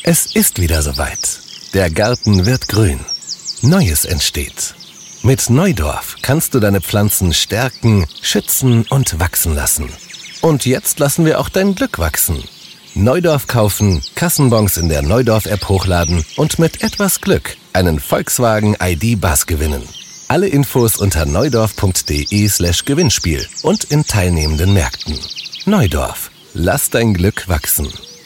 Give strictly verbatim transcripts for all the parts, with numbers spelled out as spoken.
Es ist wieder soweit. Der Garten wird grün. Neues entsteht. Mit Neudorf kannst du deine Pflanzen stärken, schützen und wachsen lassen. Und jetzt lassen wir auch dein Glück wachsen. Neudorf kaufen, Kassenbons in der Neudorf-App hochladen und mit etwas Glück einen Volkswagen I D Buzz gewinnen. Alle Infos unter neudorf.de slash Gewinnspiel und in teilnehmenden Märkten. Neudorf. Lass dein Glück wachsen.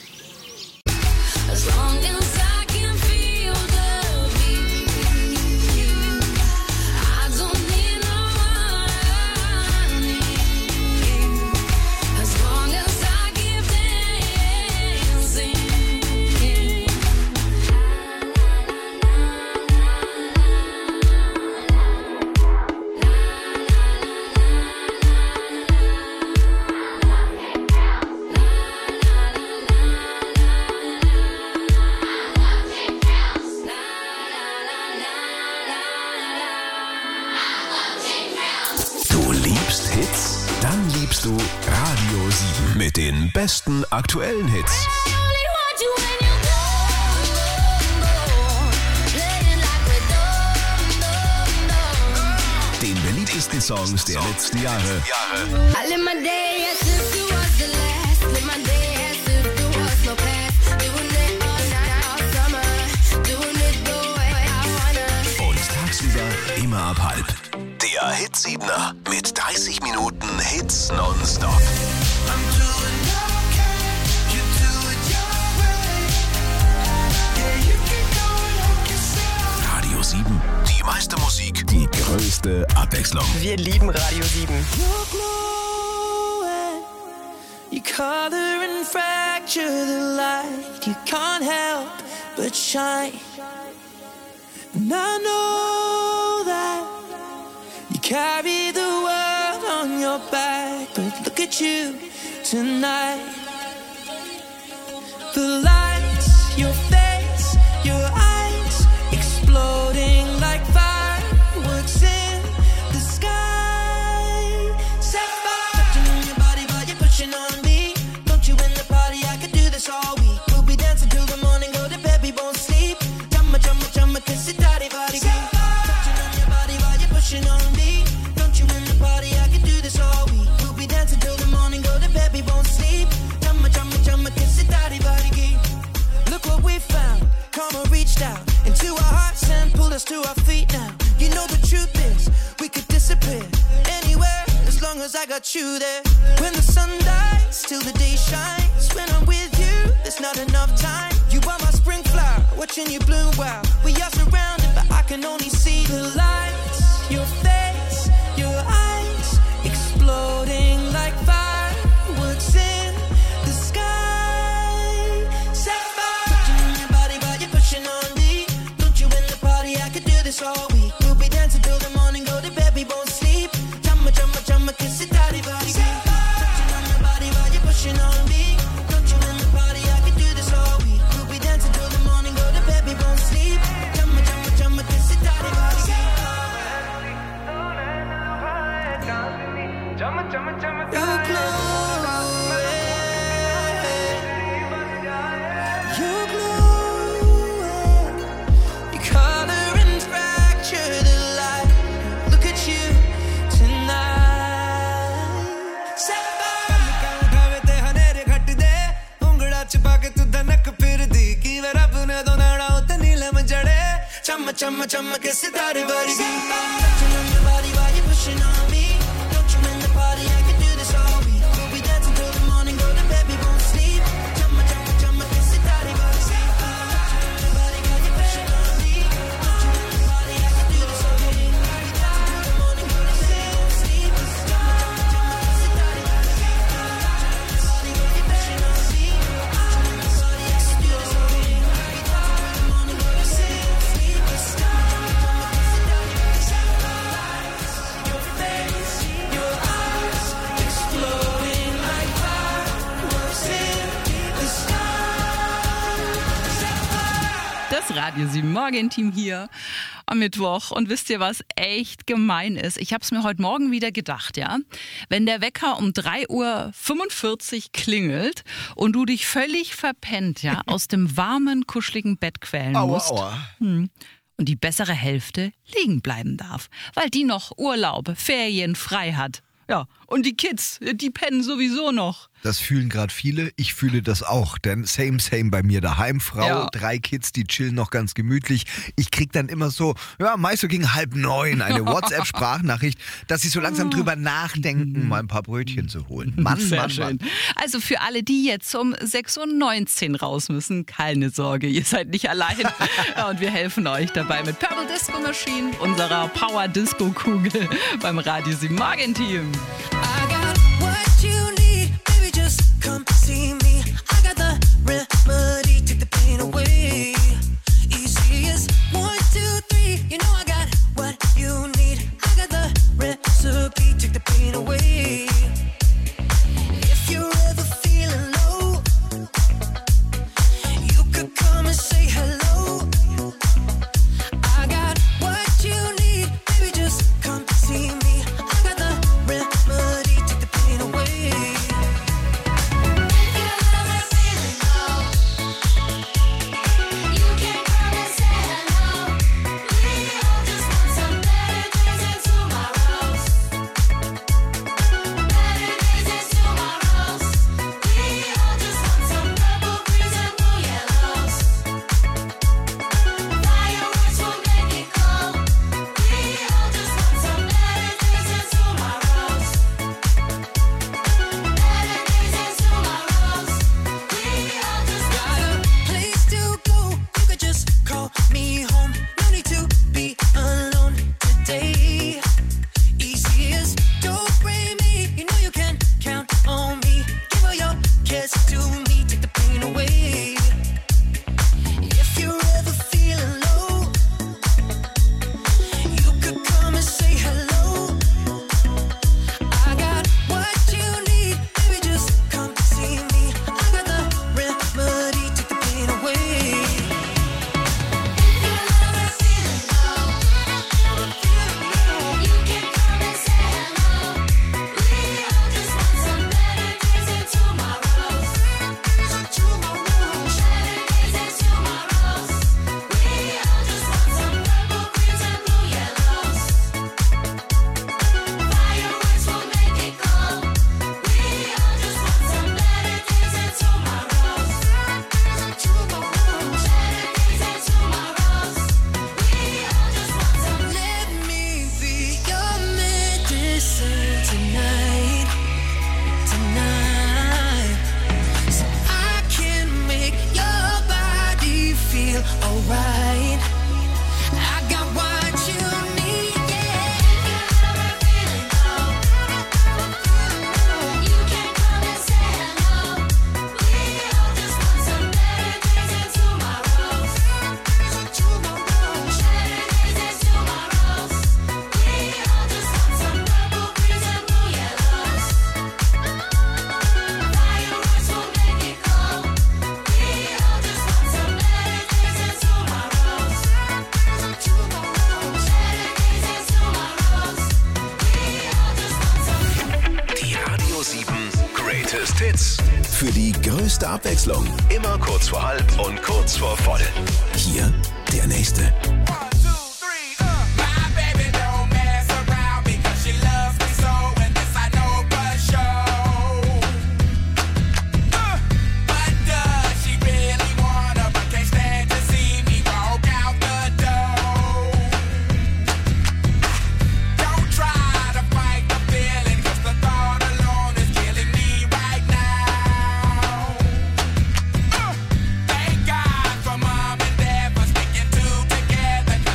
Mit den besten aktuellen Hits. Den beliebtesten Songs der letzten Jahre. Und tagsüber immer ab halb. Der Hitsiebener mit dreißig Minuten Hits nonstop. Radio sieben, die meiste Musik, die größte Abwechslung. Wir lieben Radio sieben. You color and fracture the light. You can't help but shine. And I know that you carry the world on your back, but look at you tonight. The lights, your face, your eyes, exploding like fireworks in the sky. Set fire. Touching on your body while you're pushing on me. Don't you in the party? I could do this all week. We'll be dancing till the morning, go to bed, we won't sleep. Chumma, chumma, chumma, kiss it, daddy, body. Touching on your body while you're pushing on me. Don't you in the party? I could do this all week. We'll be dancing till the morning, go to bed, we won't sleep. Chumma, chumma, chumma, kiss it, daddy, body. Look what we found. Karma reached out into our hearts and pulled us to our feet now. You know the truth is, we could disappear anywhere as long as I got you there. When the sun dies, till the day shines. When I'm with you, there's not enough time. You are my spring flower, watching you bloom wild. We are surrounded, but I can only see the lights. Your face, your eyes, exploding like fireworks in the sky. This all week, we'll be dancing till the morning, go to bed, we won't sleep. Chumma, chumma, chumma, kiss it, daddy, body. Touching on your body while you're pushing on me. Don't you in the party? I can do this all week. We'll be dancing till the morning, go to bed, we won't sleep. Chumma, chumma, chumma, kiss it, daddy, body. You're glowing. You're glowing. You color. Chumma, chumma, chumma, kiss it, daddy, body. Touching on your body while you're pushing on me. Don't you in the party? I can do this all week. We'll be dancing till the morning, go to bed, we won't sleep. Chumma, chumma, chumma, kiss it, daddy, body. Touching on your body while you're pushing on me. Don't you in the party? I can do this all week. We'll be dancing till the morning, go to bed, we won't sleep. Chumma, chumma, chumma, kiss it, daddy, body. Touching on your body while you're pushing on me. Don't you in the party? I can do this all week. We'll be dancing till the morning, go to bed. Das Radio sieben Morgenteam hier. am Mittwoch. Und wisst ihr, was echt gemein ist? Ich habe es mir heute Morgen wieder gedacht, ja. Wenn der Wecker um drei Uhr fünfundvierzig klingelt und du dich völlig verpennt, ja, aus dem warmen, kuscheligen Bett quälen Aua, musst. aua. Hm. Und die bessere Hälfte liegen bleiben darf, weil die noch Urlaub, Ferien frei hat. Ja, und die Kids, die pennen sowieso noch. Das fühlen gerade viele, ich fühle das auch, denn same, same bei mir daheim. Frau, Ja. drei Kids, die chillen noch ganz gemütlich. Ich krieg dann immer so, ja, meist so gegen halb neun eine WhatsApp-Sprachnachricht, dass sie so langsam drüber nachdenken, mal ein paar Brötchen zu holen. Mann, Sehr Mann, schön. Mann. Also für alle, die jetzt um sechs Uhr neunzehn raus müssen, keine Sorge, ihr seid nicht allein. Ja, und wir helfen euch dabei mit Purple Disco Machine, unserer Power Disco Kugel beim Radio sieben Morgen Team. I got what you need, baby, just come see me. I got the remedy, take the pain away. Easy as one, two, three, you know I got what you need. I got the recipe, take the pain away. If you're ever feeling low, you could come and say hello. I got what you need, baby, just come see me. I got the remedy, take the pain away. If you're ever feeling low, you can come and say hello. We all just want some better days and tomorrows. Better days and tomorrows. We all just want some purple, greens and blue yellows. Fireworks will make it glow. We all just want some better days and tomorrows. Better days and tomorrows. We all just got a place to go. You could just call me home. No need to be alone today. Easy as don't blame me. You know you can count on me. Give all your cares to me. Take the pain away. If you're ever feeling low, you could come and say hello. I got what you need, baby, just come see me. I got the remedy, take the pain away. If you're ever feeling low, you can come and say hello. We all just want some better days and tomorrows. Better days and tomorrows. We all just want some purple, greens and blue yellows. Fireworks will make it glow. We all just want some better days and tomorrows. Better days and tomorrows. Better days and tomorrows. We all just want some. Let me be your medicine tonight, tonight, so I can make your body feel alright. I got what you need, yeah. If you're ever feeling low, you can come and say hello. We all just want some better days and tomorrows. Better days and tomorrows. Better days and tomorrows. We all just want some purple, greens and blue yellows. Fireworks will make it glow. We all just want some better days and tomorrows. Better days and tomorrows. Better days and tomorrows. We all just want some. Die Radio sieben Greatest Hits. Für die größte Abwechslung. Immer kurz vor halb und kurz vor voll. Hier der nächste. My baby don't mess around because she loves me so, and this I know for sure. Uh, but does she really wanna, but can't stand to see me walk out the door? Don't try to fight the feeling, 'cause the thought alone is killing me right now. Uh, thank God for mom and dad for sticking two together, 'cause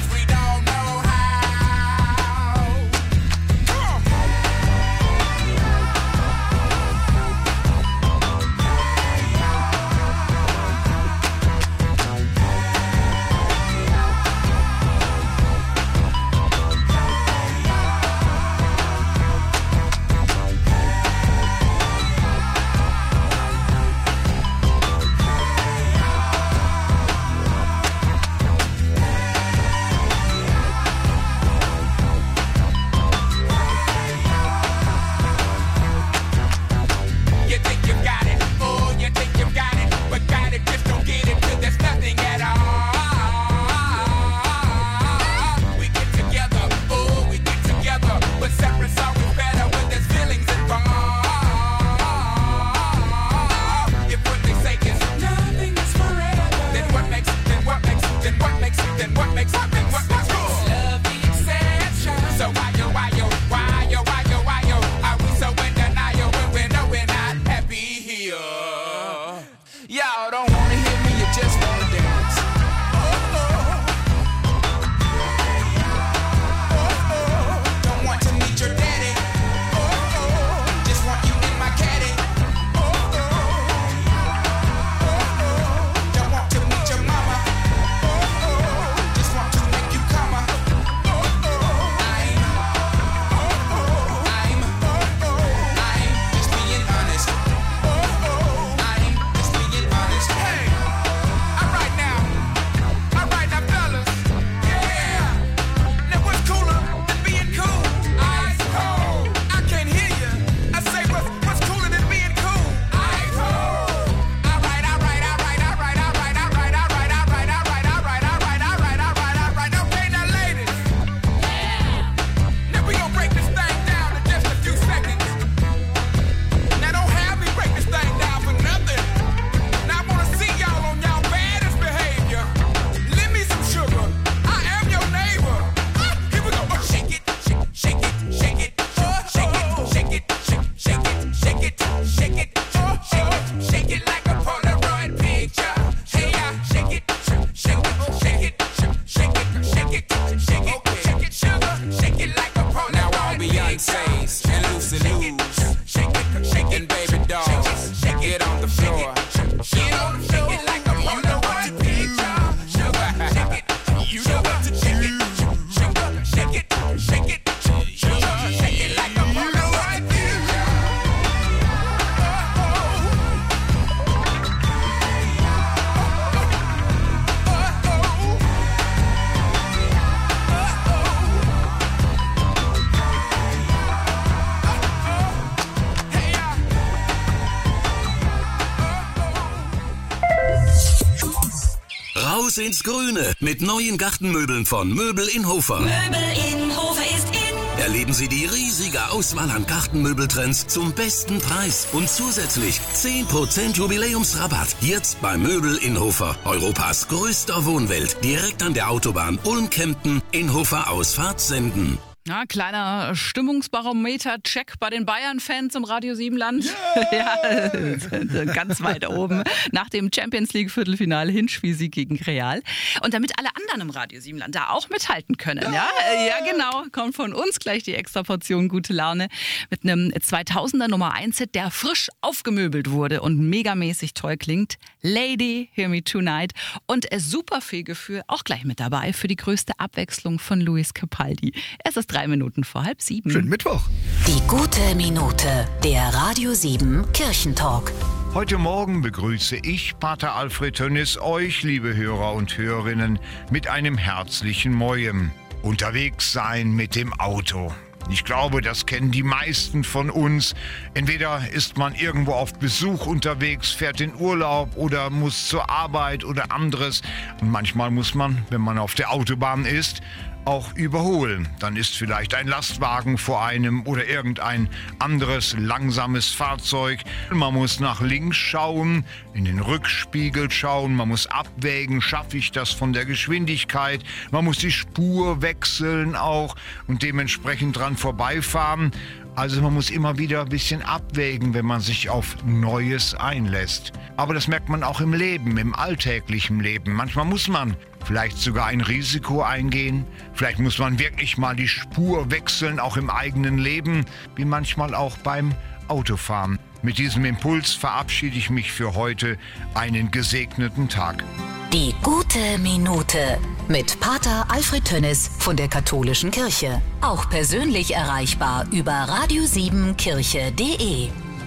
Raus ins Grüne mit neuen Gartenmöbeln von Möbel in Hofer. Möbel in Hofer ist in. Erleben Sie die riesige Auswahl an Gartenmöbeltrends zum besten Preis und zusätzlich zehn Prozent Jubiläumsrabatt. Jetzt bei Möbel in Hofer, Europas größter Wohnwelt, direkt an der Autobahn Ulm-Kempten in Hofer Ausfahrt Senden. Ja, kleiner Stimmungsbarometer-Check bei den Bayern-Fans im Radio sieben Land. Yeah. Ja, ganz weit oben. Nach dem Champions-League-Viertelfinale Hinspielsieg gegen Real. Und damit alle anderen im Radio sieben Land da auch mithalten können. Ja, ja genau. Kommt von uns gleich die extra Portion gute Laune mit einem zweitausender Nummer eins Hit, der frisch aufgemöbelt wurde und megamäßig toll klingt. Lady, Hear Me Tonight. Und super Fehlgefühl auch gleich mit dabei für die größte Abwechslung von Luis Capaldi. Es ist drei Minuten vor halb sieben. Schönen Mittwoch. Die gute Minute, der Radio sieben Kirchentalk. Heute Morgen begrüße ich, Pater Alfred Tönnis, euch, liebe Hörer und Hörerinnen, mit einem herzlichen Mojem. Unterwegs sein mit dem Auto. Ich glaube, das kennen die meisten von uns. Entweder ist man irgendwo auf Besuch unterwegs, fährt in Urlaub oder muss zur Arbeit oder anderes. Und manchmal muss man, wenn man auf der Autobahn ist, auch überholen. Dann ist vielleicht ein Lastwagen vor einem oder irgendein anderes langsames Fahrzeug. Man muss nach links schauen, in den Rückspiegel schauen, man muss abwägen, schaffe ich das von der Geschwindigkeit, man muss die Spur wechseln auch und dementsprechend dran vorbeifahren. Also man muss immer wieder ein bisschen abwägen, wenn man sich auf Neues einlässt. Aber das merkt man auch im Leben, im alltäglichen Leben. Manchmal muss man vielleicht sogar ein Risiko eingehen. Vielleicht muss man wirklich mal die Spur wechseln, auch im eigenen Leben, wie manchmal auch beim Autofahren. Mit diesem Impuls verabschiede ich mich für heute. Einen gesegneten Tag. Die gute Minute mit Pater Alfred Tönnis von der Katholischen Kirche. Auch persönlich erreichbar über radio sieben kirche punkt de.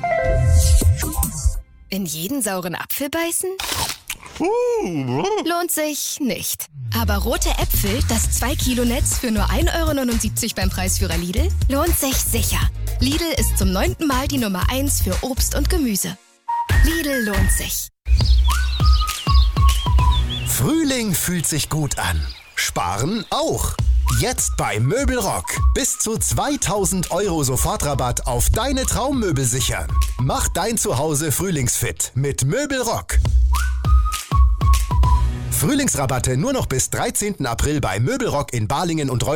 In jeden sauren Apfel beißen? Lohnt sich nicht. Aber rote Äpfel, das zwei Kilo Netz für nur ein Euro neunundsiebzig beim Preisführer Lidl, lohnt sich sicher. Lidl ist zum neunten Mal die Nummer eins für Obst und Gemüse. Lidl lohnt sich. Frühling fühlt sich gut an. Sparen auch. Jetzt bei Möbelrock. Bis zu zweitausend Euro Sofortrabatt auf deine Traummöbel sichern. Mach dein Zuhause frühlingsfit mit Möbelrock. Frühlingsrabatte nur noch bis dreizehnten April bei Möbelrock in Balingen und Reutlingen.